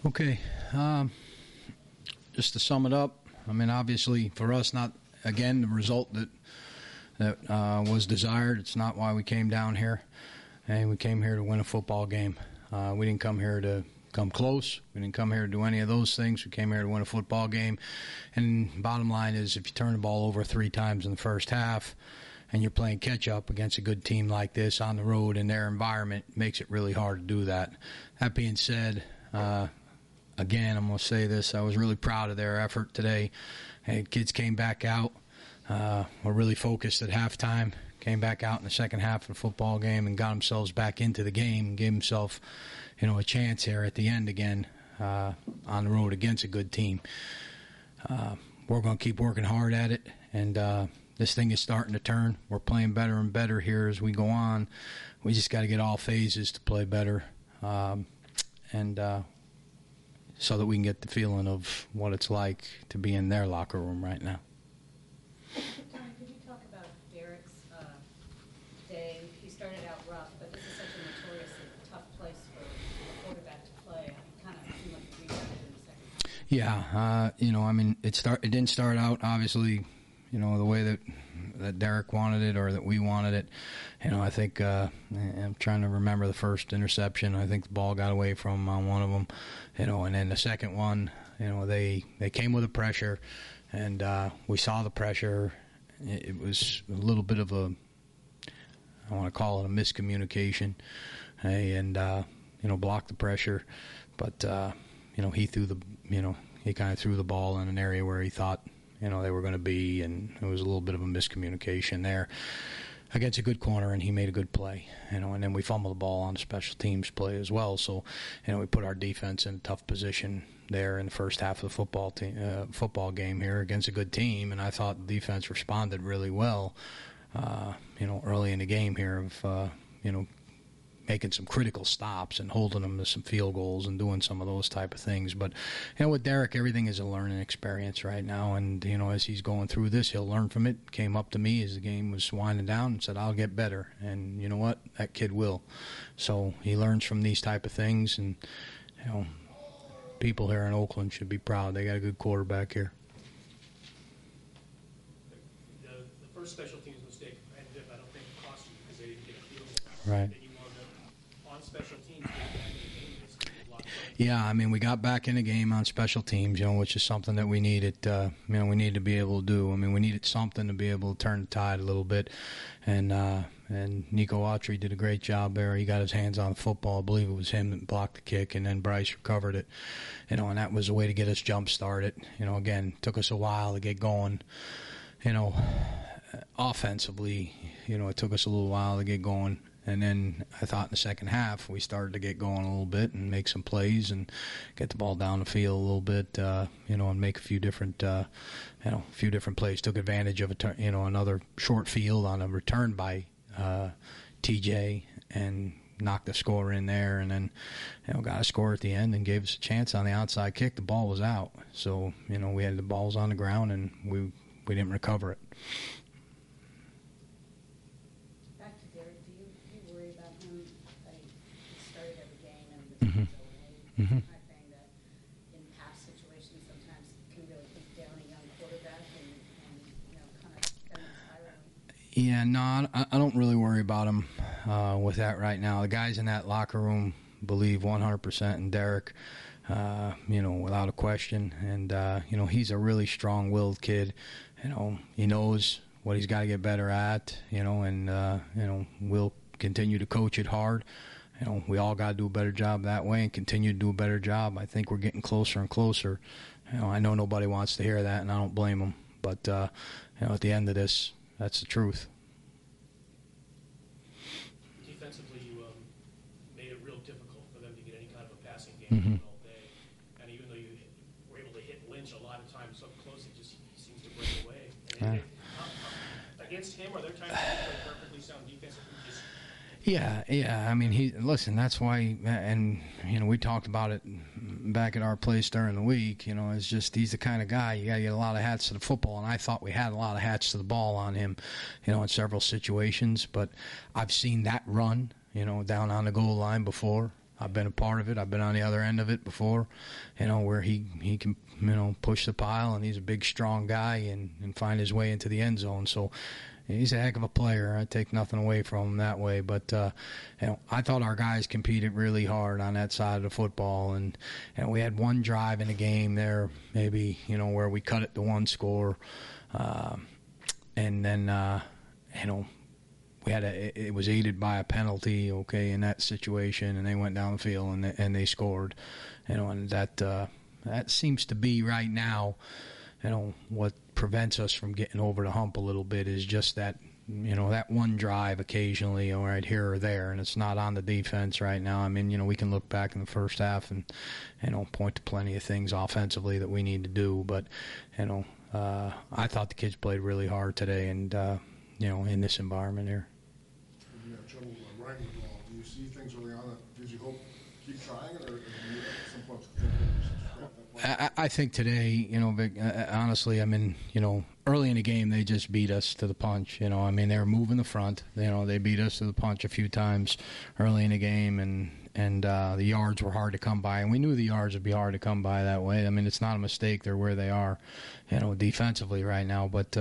Okay, just to sum it up, I mean, obviously for us, not again the result that was desired. It's not why we came down here, and we came here to win a football game. We didn't come here to come close. We didn't come here to do any of those things. We came here to win a football game. And bottom line is, if you turn the ball over 3 times in the first half, and you're playing catch-up against a good team like this on the road in their environment, it makes it really hard to do that. That being said, again, I'm going to say this. I was really proud of their effort today. Hey, kids came back out. Were really focused at halftime. Came back out in the second half of the football game and got themselves back into the game and gave themselves, a chance here at the end again on the road against a good team. We're going to keep working hard at it, and this thing is starting to turn. We're playing better and better here as we go on. We just got to get all phases to play better, and so that we can get the feeling of what it's like to be in their locker room right now. Tony, could you talk about Derek's day? He started out rough, but this is such a notoriously tough place for a quarterback to play. It kind of seemed like he rebounded in the second half. Yeah, I mean, it didn't start out, obviously, the way that Derek wanted it or that we wanted it. I think I'm trying to remember the first interception. I think the ball got away from him on one of them, and then the second one, they came with the pressure, and we saw the pressure. It was a little bit of I want to call it a miscommunication, and blocked the pressure, but he threw he kind of threw the ball in an area where he thought they were going to be, and it was a little bit of a miscommunication there against a good corner, and he made a good play, and then we fumbled the ball on the special teams play as well. So, we put our defense in a tough position there in the first half of the football game here against a good team, and I thought the defense responded really well, early in the game here of, making some critical stops and holding them to some field goals and doing some of those type of things. But, with Derek, everything is a learning experience right now. And, as he's going through this, he'll learn from it. Came up to me as the game was winding down and said, I'll get better. And you know what? That kid will. So he learns from these type of things. And, people here in Oakland should be proud. They got a good quarterback here. The first special teams mistake, I don't think cost you because they didn't get a field goal. Right. Special teams get back in the game. Yeah, I mean, we got back in the game on special teams, which is something that we needed. We needed to be able to do. I mean, we needed something to be able to turn the tide a little bit, and Nico Autry did a great job there. He got his hands on the football. I believe it was him that blocked the kick, and then Bryce recovered it. And that was a way to get us jump started. Again, took us a while to get going. Offensively, it took us a little while to get going. And then I thought in the second half we started to get going a little bit and make some plays and get the ball down the field a little bit, and make a few different plays. Took advantage of another short field on a return by TJ and knocked the score in there, and then got a score at the end and gave us a chance on the outside kick. The ball was out, so we had the balls on the ground and we didn't recover it. Mm-hmm. I think that in past situations sometimes can really take down a young quarterback and kind of send them spiraling. Yeah, no, I don't really worry about him with that right now. The guys in that locker room believe 100% in Derek, without a question. And, he's a really strong-willed kid. He knows what he's got to get better at, and we'll continue to coach it hard. We all got to do a better job that way and continue to do a better job. I think we're getting closer and closer. I know nobody wants to hear that, and I don't blame them. But, at the end of this, that's the truth. Defensively, you made it real difficult for them to get any kind of a passing game all day. And even though you were able to hit Lynch a lot of times so close, he seems to break away. Against him, are there times when you play perfectly sound defense? Yeah. I mean, that's why, and, we talked about it back at our place during the week, it's just he's the kind of guy, you got to get a lot of hats to the football, and I thought we had a lot of hats to the ball on him, in several situations, but I've seen that run, down on the goal line before, I've been a part of it. I've been on the other end of it before, where he can, push the pile, and he's a big, strong guy and find his way into the end zone. So he's a heck of a player. I take nothing away from him that way. But, I thought our guys competed really hard on that side of the football. And we had one drive in the game there, maybe, where we cut it to one score. And then, it was aided by a penalty, in that situation, and they went down the field and they scored, and that seems to be right now, what prevents us from getting over the hump a little bit is just that, that one drive occasionally, right here or there, and it's not on the defense right now. I mean, we can look back in the first half and, point to plenty of things offensively that we need to do, but, I thought the kids played really hard today, and, in this environment here. You have trouble running the ball. Do you see things early on? Did you hope keep trying, or do you at some point think that I think today, Vic, honestly, I mean, early in the game they just beat us to the punch. I mean, they were moving the front. They beat us to the punch a few times early in the game, and the yards were hard to come by, and we knew the yards would be hard to come by that way. I mean, it's not a mistake they're where they are, defensively right now, but.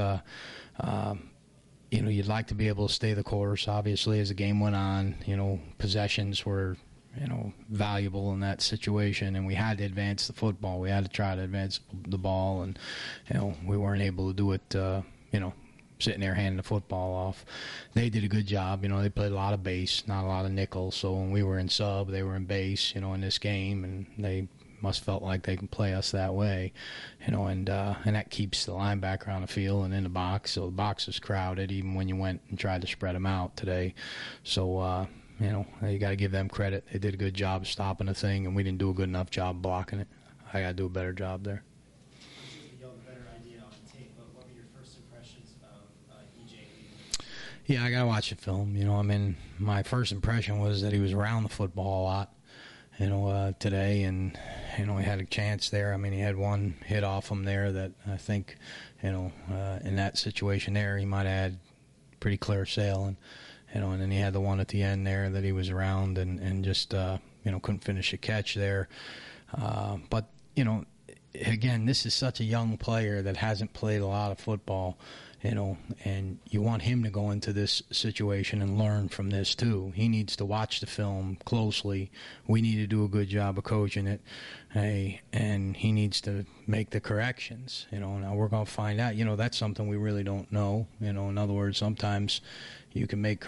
You'd like to be able to stay the course. Obviously, as the game went on, possessions were, valuable in that situation, and we had to advance the football. We had to try to advance the ball, and, we weren't able to do it, sitting there handing the football off. They did a good job. They played a lot of base, not a lot of nickel. So when we were in sub, they were in base, in this game, and they must felt like they can play us that way, and that keeps the linebacker on the field and in the box. So the box is crowded even when you went and tried to spread them out today. So, you got to give them credit. They did a good job of stopping the thing, and we didn't do a good enough job blocking it. I got to do a better job there. You'll have a better idea on tape, but what were your first impressions of EJ? Yeah, I got to watch the film. I mean, my first impression was that he was around the football a lot. Today, and, he had a chance there. I mean, he had one hit off him there that I think, in that situation there, he might have had pretty clear sailing, and then he had the one at the end there that he was around and just, couldn't finish a catch there. But, again, this is such a young player that hasn't played a lot of football, and you want him to go into this situation and learn from this too. He needs to watch the film closely. We need to do a good job of coaching it, and he needs to make the corrections. Now we're going to find out. That's something we really don't know. In other words, sometimes you can make